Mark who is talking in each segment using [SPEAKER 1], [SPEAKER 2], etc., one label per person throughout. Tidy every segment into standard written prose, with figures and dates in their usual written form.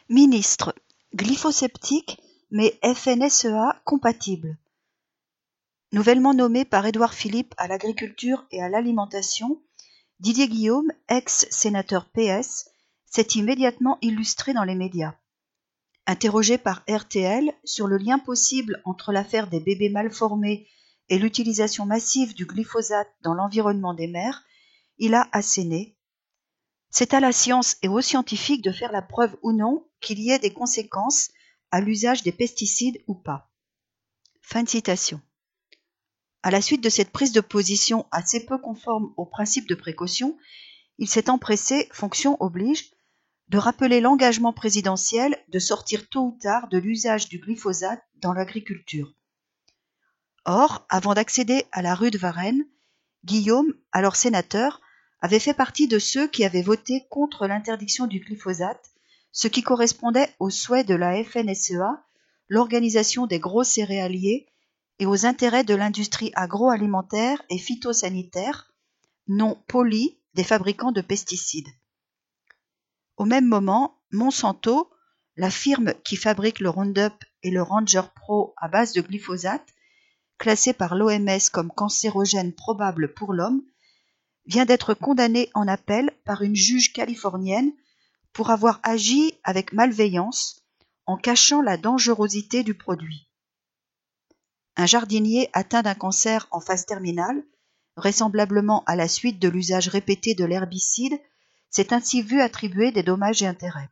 [SPEAKER 1] Ministre: glyphosceptique mais FNSEA compatible. Nouvellement nommé par Édouard Philippe à l'Agriculture et à l'Alimentation, Didier Guillaume, ex-sénateur PS, s'est immédiatement illustré dans les médias. Interrogé par RTL sur le lien possible entre l'affaire des bébés mal formés et l'utilisation massive du glyphosate dans l'environnement des mers, il a asséné: c'est à la science et aux scientifiques de faire la preuve ou non qu'il y ait des conséquences à l'usage des pesticides ou pas. Fin de citation. À la suite de cette prise de position assez peu conforme au principe de précaution, il s'est empressé, fonction oblige, de rappeler l'engagement présidentiel de sortir tôt ou tard de l'usage du glyphosate dans l'agriculture. Or, avant d'accéder à la rue de Varennes, Guillaume, alors sénateur, avait fait partie de ceux qui avaient voté contre l'interdiction du glyphosate, ce qui correspondait aux souhaits de la FNSEA, l'organisation des gros céréaliers, et aux intérêts de l'industrie agroalimentaire et phytosanitaire, non polie des fabricants de pesticides. Au même moment, Monsanto, la firme qui fabrique le Roundup et le Ranger Pro à base de glyphosate, classé par l'OMS comme cancérogène probable pour l'homme, vient d'être condamné en appel par une juge californienne pour avoir agi avec malveillance en cachant la dangerosité du produit. Un jardinier atteint d'un cancer en phase terminale, vraisemblablement à la suite de l'usage répété de l'herbicide, s'est ainsi vu attribuer des dommages et intérêts.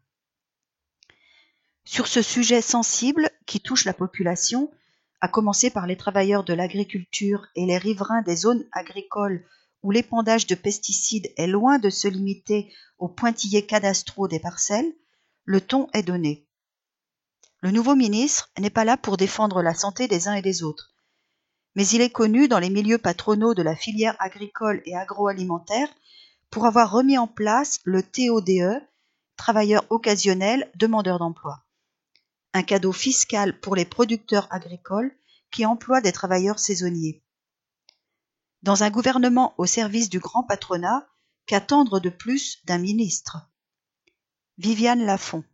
[SPEAKER 1] Sur ce sujet sensible qui touche la population, à commencer par les travailleurs de l'agriculture et les riverains des zones agricoles où l'épandage de pesticides est loin de se limiter aux pointillés cadastraux des parcelles, le ton est donné. Le nouveau ministre n'est pas là pour défendre la santé des uns et des autres, mais il est connu dans les milieux patronaux de la filière agricole et agroalimentaire pour avoir remis en place le TODE, travailleurs occasionnels demandeurs d'emploi, un cadeau fiscal pour les producteurs agricoles qui emploient des travailleurs saisonniers. Dans un gouvernement au service du grand patronat, qu'attendre de plus d'un ministre ? Viviane Lafont.